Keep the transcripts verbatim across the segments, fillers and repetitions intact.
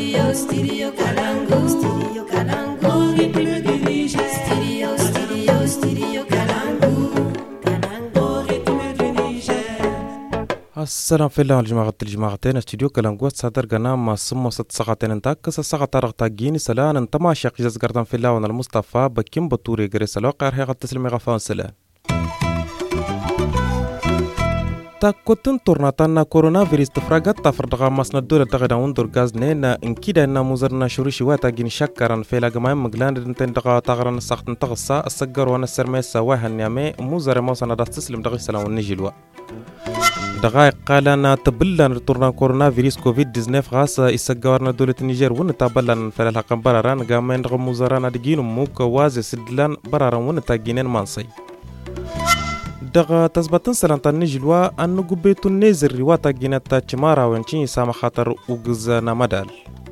Studio, studio Kalangu. Studio Kalangu. Rythme du Niger. Studio, studio, studio Kalangu. Kalangu. Rythme du Niger. السلام في الله الجماعة الجماعتين استوديو كلانغوات صدر قناة ما سمو ست ساعتين انتاك ساعة طارق تاجين سلان انتما شاق جز قردان في الله وانا المصطفى بكيم بطوري قريس الوقع هي قد تسلمي غفان سلان تاكوتن تورناتانا كورونا فيروس تفرقت تفردغا ماسنا الدولة تغدا وندور غاز نينا انكيدا انا موزرنا شوريشي واتا جين شكرا في لاغماي مغلان دنتن دغا تغرن ساختن تغصا السجر وانا السرميسا واها نيامي موزر موسنا دا تسلم دغي سلام ونجيلوا دقائق قالنا تبلن تورنا كورونا فيروس كوفيد تسعطاش غاس يسجرنا دولة النيجر ونتابلن في الحقن براران غامين دغ موزرانا دجين موك واز سدلان براران ونتاجينين مانسي دغه تثبتن سلانتان نجلوا ان غبيتو نيزر رواتا جينتا تشمارا وانشي سام خاطر وغزنا مدال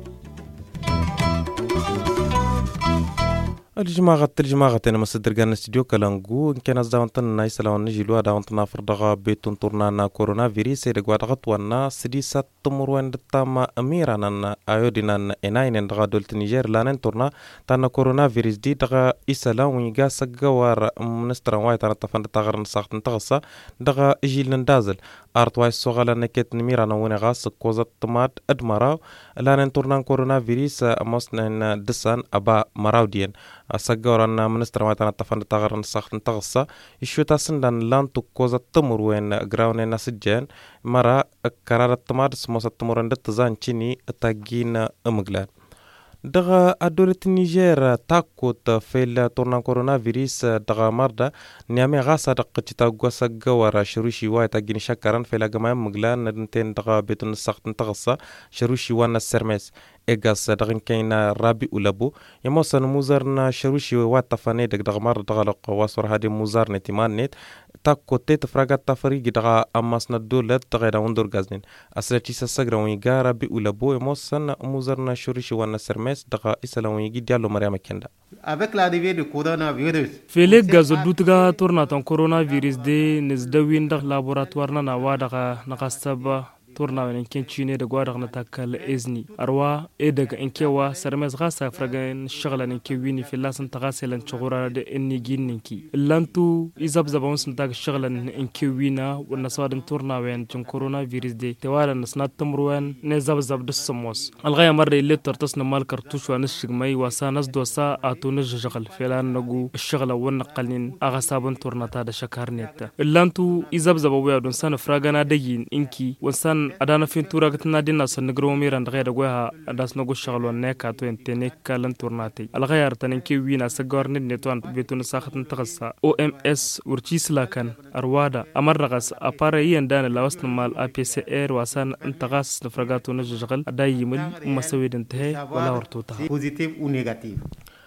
الجماعة الجماعة أنا مصدر جان استديو كلانجو إن كان زاونتن نايس لون نجلوا داونتنا فرضا بيتون تورنا كورونا فيروس يدغوا دغت وانا سديسات تمرون دتام اميرانا ايودينان اناين دغا دولت نيجر لانن تورنا تانا كورونا فيروس دي دغا اسلا ويغا سغوار منستر واي تانا تفند تغرن ساختن تغسا دغا جيل ندازل ارت واي سوغالا نكت نميرانا ونغا سكوزت تمات ادمرا لانن تورنا كورونا فيروس امسنن دسان ابا مراودين asagawran minister watan tafan tagaran saxtan tagsa ishuta sindan lantu koza tamur wen ground en asjen mara kararat tamad smosat tamuran dat zanchini tagina amglan daga adolet niger takot fel torna coronavirus daga marda niame gasa daqchita gosa gawara shurushi wa tagin shakaran fel gama mglan nten daga betun saxtan tagsa shurushi wana sermes egas dagin kayna rabi ulabo yamosan muzarna sharushi wa tafane dag dagmar dagalq wasur hadi muzarne timanet takote tafragat tafrigi daga amasna dolat daga wondur gaznin aslati sasagra wi garabi ulabo yamosan muzarna sharushi wa sermes daga islawi gi diallo mariama kenda avec l'arrivée du coronavirus fele gazo dutga torna ton coronavirus de nisdawin dag laboratoire na wa daga nakastaba torna wen kenchine de gwadar na takal ezni arwa e daga enkewa sarmes gasa fragan shaglan enkewini fi lasan tagaselan chugura de enni ginninki lantu izab zabons tag shaglan enkewina wana swadan torna wen chun coronavirus de tewala nasnat tamruwan ne zab zab dusmos alghaya marre اللي ترتصنا مال كرتوش ونشجمي وسانس دوسا اتونج شغل فلان نجو الشغله ونقلن اغصابن تورناتا دا شكارنيت اللانتو izab zabawu don san fragana dagin inki wansan adana fin turagatna dinna san nagro miran dagayda goha adas nagu shaglo neka to entene kalan turnati alghayar tanenki wina sagornid netwan betun sakhatn tagsa O M S urchislakan arwada amarragas apare yandana lawasn mal A P C R wasan intagas fragato najgal adayimul مسوي انتهى ولا ورطوتها positive ou négative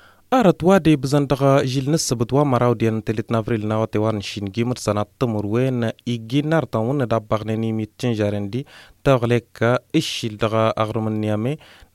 أرد وادي بزندقة جيل نسبت ومراودين تلت نافريل ناوتي وارن شين جيمر سنة تمر وين إيجي نارتاون دابغنيني ميتين جارندي تغلق إشيل دغا أغرم النيامي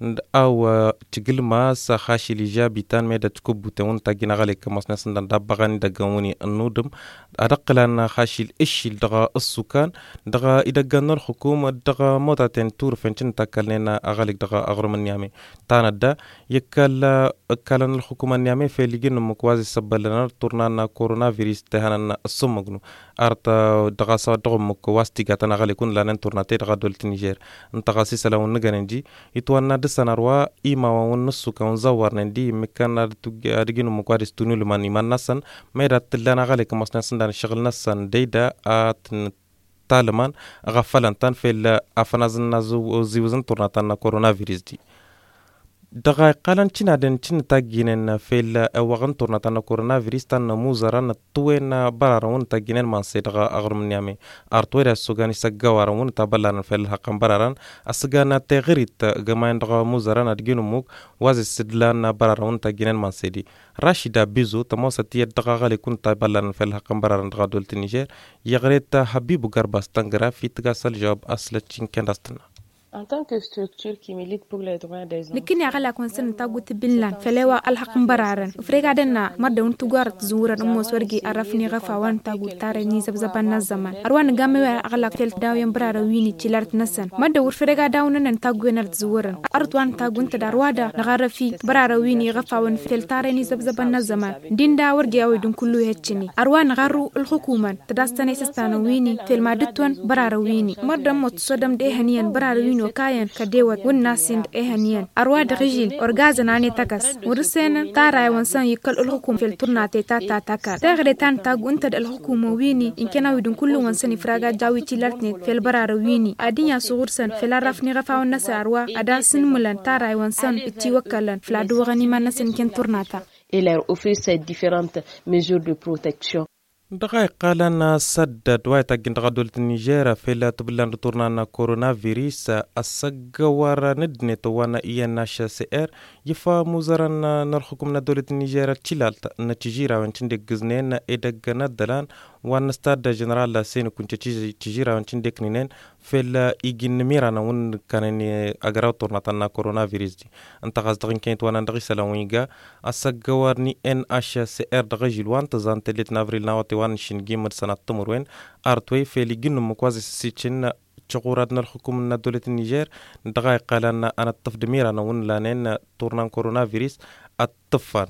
أو تقل ما سخاشي لجابي تان ميدا تكوبو تاون تاقين غاليك مصنع سندان دابغاني دقاوني النودم أدقلان خاشي إشيل دغا السكان دغا إذا قانا الحكومة دغا موتاتين تور فنشن تاكالينا أغاليك دغا أغرم النيامي تانا دا يكال كالان الحكومة النيامي في لجين مكوازي سبالنا تورنانا كورونا فيروس تهانا السمغنو أرتا دغا سوا دغا مكواز تيغاتانا غاليكون لانن تورناتي دغا دولة نيجير انتغاسي سلاون نغاننجي يتوانا دساناروا إيما ونسو كون زوارنندي مكان أرجينو مكواريس تونو لمان إيمان ناسان ميدا تلانا غاليك مصنع سندان شغل ناسان ديدا آت تالمان غفلان تان في الأفنازن نازو زيوزن تورناتانا كورونا فيروس دي دقائق قالن تشنا دن تشن تاجينن في الوغن تورناتانا كورونا فيروس تان موزران توين برارون تاجينن مان سيدغا أغرم نيامي أرتوير السوغاني سجوارون تابلان في الحقن براران السجانا تغريت جماعن دغا موزران أدجينو موك واز السدلان برارون تاجينن مان سيدي راشدا بيزو تموساتي دغا غالي كون تابلان في الحقن براران دغا دولت النيجر يغريت حبيب غرباس تنغرا في تغاسل جواب أصل تشين كندستنا En tant que structure qui milite pour les droits des enfants. لكن يغلى كونسن تاغوت بنلان فلوا الحق مبرارن فريغا دنا مدى ونتوغار تزورا نموس ورغي عرفني غفا وان تاغوت تارني زبزبان الزمان أروان غامي أغلى تل داوين برارا ويني تشيلارت نسن مدى ورفريغا داونن تاغوين تزورا أرد وان تاغون تداروادا نغارفي برارا ويني غفا وان تل تارني زبزبان الزمان دين دا ورغي أويدون كلو هتشني أروان غارو الحكومة تداستاني سستانو ويني تل مادتوان برارا ويني مدى موت صدم ديهانيان برارا ويني وكاين كديوات والناسين إهانيان أرواد رجيل أرغازن عني تاكس ورسينا تارا وانسان يكل الحكومة في التورناتي تاتا تاكا تاغريتان تاغو انتد الحكومة ويني إن كان ويدون كل وانسان يفراغا جاوي تلاتني في البرار ويني أدين يصغرسن في الرفني غفاو الناس أروا أداسن ملان تارا وانسان اتيوكالن فلادو غني ما نسن كن تورناتا et leur offrir ces différentes mesures de protection. دقائق قالنا سدد وايتا جندقا دولة النيجير في لا تبلان تورنانا كورونا فيروس السجوار ندني توانا إيا ناشا سئر يفا موزارنا نرحكم دولة النيجير تشلال نتجيرا وانشندك جزنين إيدك ندلان ونستاد جنرال سينو كنت تجيرا وانشندك نينين في لا إيجين ميرانا ون كانني أجراو تورنانا كورونا فيروس دي انت غازدغين كنت وانا ندغي سلاوينجا السجوار ني إن أشا سئر دغي جلوان تزان تلت نافريل ناوتي وان شنجي مرسنا تمروين أرتوي في لجنة مقاز سيتشن شغوراتنا الحكومة دولة النيجر دقائق قالنا أنا التفدمير أنا ون لانين تورنان كورونا فيروس الطفان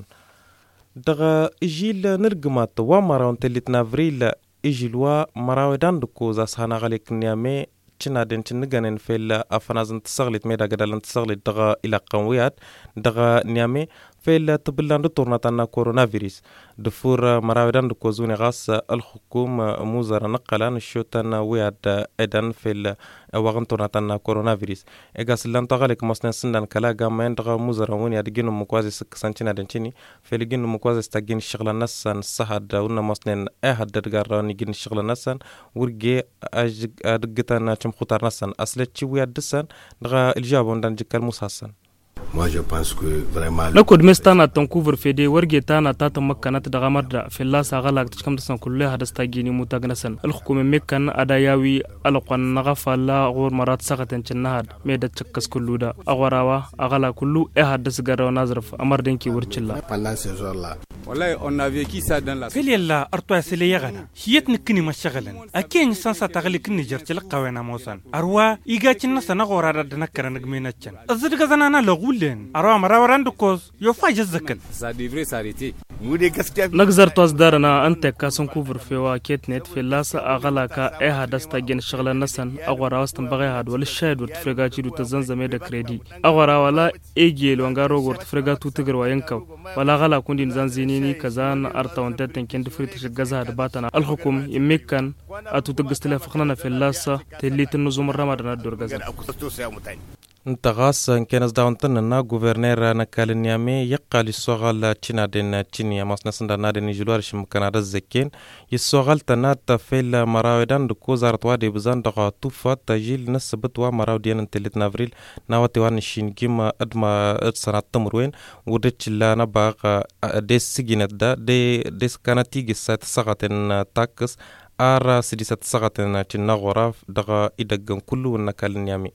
دغا إجيل نرجمات ومراون تلت نافريل إجيلوا مراودان دكوزا سهنا غاليك نيامي تشنا دين تنجانين في الأفنازن تسغلت ميدا قدالن تسغلت دغا إلى قويات دغا نيامي في التبلان تورناتنا كورونا فيروس دفور مراودان دكوزوني غاس الحكومة موزر نقلان الشوتان وياد إدان في الوغن تورناتنا كورونا فيروس إغاس لان تغالك مصنع سندان كلا غامين دغا موزر وني أدقينو مكوازي سكسانتين دنشيني في لجينو مكوازي استاقين الشغل نسان السحد ونا مصنع اهد دقار نيجين الشغل نسان ورقي أدقتان چم خطار نسان أصلت چي وياد دسان دغا الجابون دان جكال موساسان Moi, je pense que vraiment. لكود مستانا تنكوفر في دي ورجي تانا تاتا مكانات دغامر في الله ساغلاك تشكم تسان كلها هدستاجيني متاغنسن الحكومة مكان أداياوي ألقان نغفا لا غور مرات ساقتن چنهاد ميدا تشكس كلو دا أغراوا أغلا كلو إهاد دسغر ونازرف أمر دينكي ورچلا Pendant ces jours-là. والله on a vécu ça dans la فيلي الله أرتوا سلي يغنا هيت نكني مشغلن أكين سانسا تغلي كني جرتل قوينا موسان أروا إيغاتشنا سنغورا دنكر نغميناتشن أزد غزانا لغولين أروا مراوران دكوز يوفا جزكن ça devrait s'arrêter. نقدر تصدرنا أنت كاسون كوفر في واكيت نت في اللاس أغلاك إيه دستاجين شغل نسن أغرا واستن بغي هاد ولا الشاهد ورتفرقاتي دو تزنزم يدا كريدي أغرا ولا إيجيل وانغارو ورتفرقاتو تغر وينكو ولا غلا كوندين زنزينيني كزان أرتا وانتتن كنت فريتش غزا دباتنا الحكوم يمكن أتو تغستلا فقننا في اللاس تليت النظم الرمضان الدور غزا انتغاس كانز داونتنا غوفرنر نكال نيامي يقال السوغال تشينا دين تشينيا ماسنا سندا نادين جلوار شم كندا زكين يسوغال تنات فيل مراودان دكو زارت وادي بزان دغا توفا تجيل نسبت و مراودين تلت نافريل ناوتي وان شينجيم ادما سنه تمروين ودت لا نباغ ديس سيجينت دا دي ديس كانتي جسات سغتن تاكس ار سديسات سغتن تشنا غراف دغا يدغن كله نكال نيامي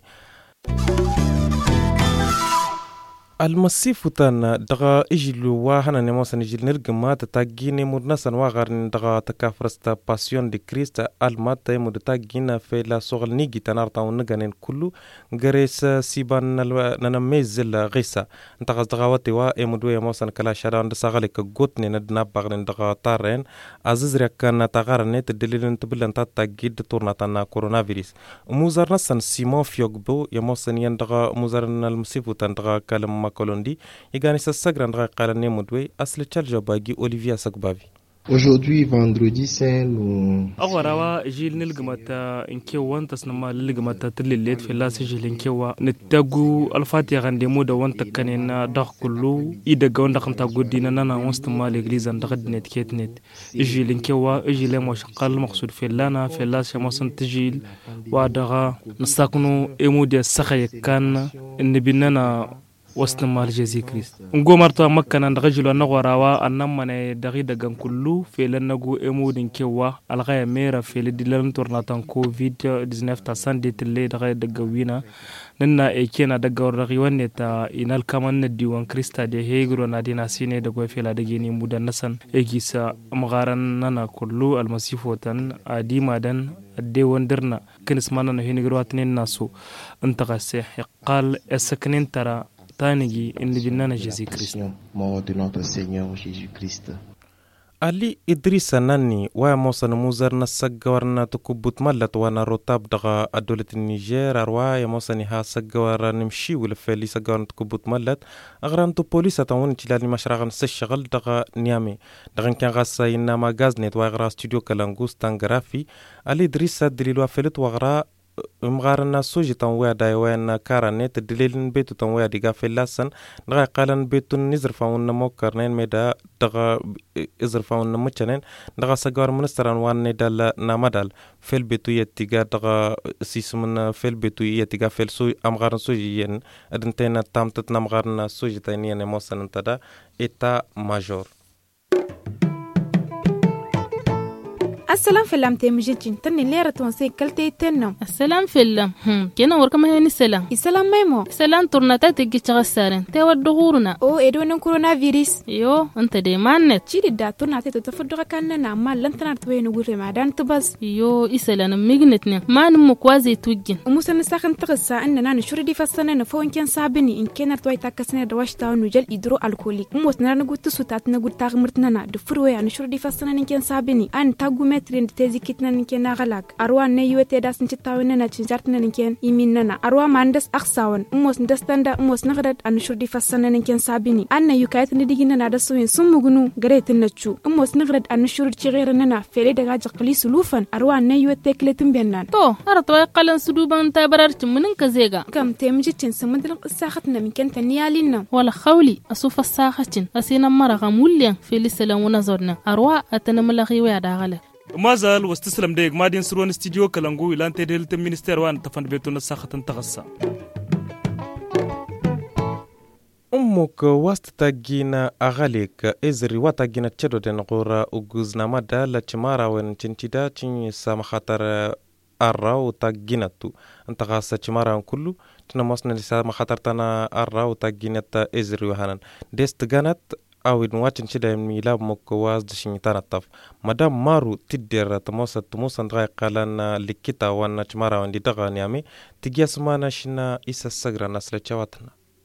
المسيف تان دغا إجلو واهنا نموسن إجل نرجما تتاجيني مدنسن واغر دغا تكافرستا باسيون دي كريست المات مد تاجينا في لا سوغل نيجي تنارتا ونغانين كله غريس سيبان ننميزل غيسا انتغاز دغا واتي وا امدو يموسن كلا شاران دساغلك غوتني ندنا باغرين دغا تارين عزيز ركان تغارني تدليلن تبلن تاجيد تورناتنا كورونا فيروس موزار نسن سيمون فيوغبو يموسن يندغا موزارن المسيف تان دغا كلام كولوندي يغاني سسغران دغا قالني مدوي اصل تشالجوباغي اوليفيا سغبافي Aujourd'hui, vendredi saint, nous... أغراوا جيل نلقمتا إنكيوا وانتسنما للقمتا تلليت في اللاس جيل إنكيوا نتاقو الفاتحة غاندي مودا وانتا كانينا داخ كلو إيدا قوان داخنتا قدينا نانا وانستما لإغليزان داخد نت كيت نت جيل إنكيوا جيل يموش قال مقصود في اللانا في اللاس يموسن تجيل وادغا نستاقنو إموديا السخي كان إن بيننا wasna mal Jésus Christ ngo marto makka nan daga jilo na warawa annan mane dagi daga kullu felan nagu emudin kewa algaya mera fel dilan tornatan covid dix-neuf ta sande tille daga daga wina nanna e kena daga ragi wanne ta inal kaman na diwan Krista de hegro na dina sine da go fela dage ni mudan nasan e gisa magaran nana kullu almasifotan adima dan de wonderna kenis manana hinigro atnin nasu antaqase qal esaknin tara tanigi indi binnana Jésus Christ mort de notre Seigneur Jésus Christ. Ali Idrissa Nani wa mosan muzar na saggawarna tukubut mallat wana rotab daga adolat Niger arwa ya mosan ha saggawara nimshi wala feli saggawarna tukubut mallat agran to police atawun tilali mashragan sashgal daga Niamey daga kan gasa inna magaznet wa gra studio Kalangus tangrafi Ali Idrissa dalilu felit wa gra مغارنا سوجي تنويا دايوان كارانيت دليل بيتو تنويا ديغا فلاسن دغا قالن بيتو نزر فاون موكرنين ميدا دغا ازر فاون مچنين دغا سغار منستران وان دال نامدال فيل بيتو يتيغا دغا سيسمن فيل بيتو يتيغا فيل سو امغارن سوجي ين ادنتينا تامتت نمغارنا سوجي تاينين موسن تدا ايتا ماجور السلام فيلم تيمجيتين تني ليرة تونسي كلتي تنم السلام فيلم هم كنا وركم هني السلام السلام ميمو السلام تورناتا تيجي تغسرن تيوا دغورنا او ادون كورونا فيروس يو انت دي مانت تشيدي دا تورناتا تتفدغ كاننا ما لن تنرتوي نغور ما دان تبس يو اسلام ميغنتني ما نمو كوازي توجين ومسن ساخن تغسا اننا نشور دي فسنه نفون كان صابني ان كان توي تاكسنه دواشتا نوجل ادرو الكوليك موس نرا نغوت سوتات نغوت تاغمرتنا دفروي ان شور دي فسنه ان كان صابني ان تاغو ترين تيزي كتنا نكين نغلاك أروى نيوة تداس نشتاونا نتشجرتنا نكين يميننا أروى ماندس أخساون أموس ندستندا أموس نغرد أنشور دي فسنا نكين سابيني أنا يوكايت نديجينا نادسوين سموغنو غريت النتشو أموس نغرد أنشور تشغيرنا فيلي دغاج قلي سلوفا أروى نيوة تكلتن بينان تو أرطوي قلن سلوبان تابرارت منن كزيغا كم تيمجتين سمدل الساختنا من كان تنيالينا ولا خولي أصوف الساختين أسينا مرغا موليان فيلي سلام ونزورنا أروى أتنملغي ويادا غلق مازال واستسلم ديك مادين سرون استديو كلانغو إلى أن تدل المينستير وان تفند بيتون الساخة تغسى أمك واست تاجينا أغاليك إزري واتاجينا تشدو دين غورا وجوزنا مادا لتشمارا وين تنتيدا تشين سام خاطر أرا وتاجيناتو أنت غاسة تشمارا كله تنموسنا لسام خاطر تنا أرا وتاجينات إزري وهانن ديست جانت أو نواتن شدا ميلا مكواز دشين تانتاف مدام مارو تدير تموسا تموسا نغاي قالان لكيتا وانا تمارا واندي دغا نيامي تجي اسمانا شنا إسا السجرة نسل تشواتنا.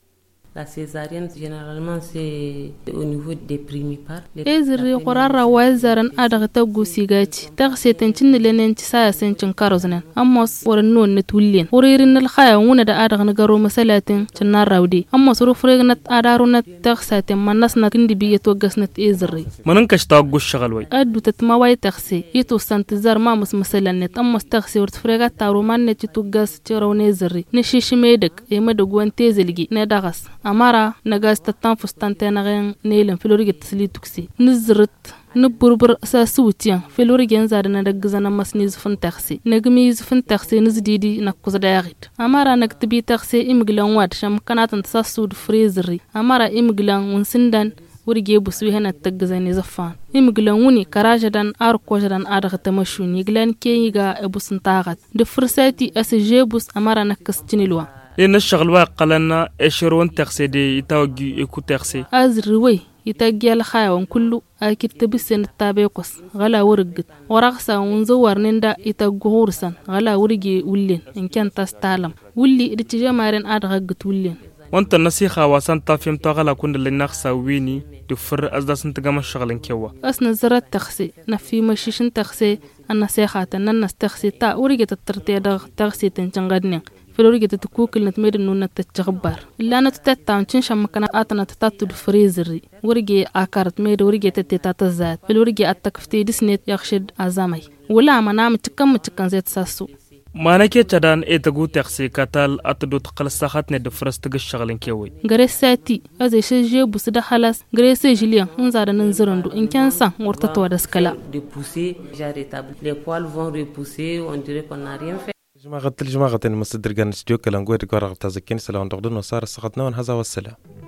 La césarienne, généralement, c'est au niveau des primipares. إزري قرار وزارن أدغت جوسيجاتي تغسيتن تن لين تسايسن تنكارزن أمس ورنون نتولين وريرن الخيا وندا أدغ نجارو مسلاتن تنار راودي أمس رفرغنت أدارونت تغسيتن من نسنا كندي بيتوجسنت إزري مننكش تاجو الشغلوي أدو تتماوي تغسي يتو سنتزار ما مس مسلنت أمس تغسي ورتفرغت تارومان نتيتوجس تيرون إزري نشيش ميدك يمدوجوان تيزلجي ندغس أمارا نجاز تتنفس تنتناغين نيلن فلوريجي تسلي توكسي نزرت نبربر ساسوتيا فلوريجي نزارنا نجزنا مسنيز فن تغسي نجميز فن تغسي نزديدي نقص داغيت أمارا نكتبي تغسي إمجلان واد شام كانت تساسود فريزري أمارا إمجلان ونسندان وريجي بسوي هنا تجزاني زفان إمجلان وني كراجدان أركوجدان أرغت مشون يجلان كي يجا أبو سنتاغت دفرساتي أسجيبوس أمارا نكستنيلوا لأن الشغل واقعنا إشرون تغسي دي يتوجي يكو تغسي أزروي يتجي الخاون كله أكيد تبسن التابيقص غلا ورقت ورقصا ونزور نندا يتجهورسن غلا ورقي ولين إن كان تستعلم ولي رتجا مارن أدغت ولين وانت النصيحة واسان تافيم تغلا كون اللي نخسا ويني دفر أزدا سنتقام الشغل كيوا أسنا زرات تغسي نفي مشيشن تغسي النصيحة الناس تغسي تا ورقت الترتيا دغ تغسي تنجنغدنين فلوريجي تتكوكل نتمير إنه نتتجبر إلا أنا تتتعن تنشا مكان آتنا تتاتو الفريزري وريجي آكارت مير وريجي تتتاتزات فلوريجي أتكفتي ديسنيت يخشد أزامي ولا ما نعم تكم تكن زيت ساسو ما نكى تدان إتجو تغسي كتال أتدو تقل الساخات ندفرس تجش شغلين كيوي غريساتي أزي شجع بسدا خلاص غريسة جليا نزار ننزرندو إن كان سان ورتتوا دسكلا de pousser déjà rétabli les poils vont repousser on dirait qu'on n'a rien fait. جماعة الجماعة مصدر كان استديو كلام قوي تقرأ تزكين سلام تقدون وصار سقطنا ونهزا والسلام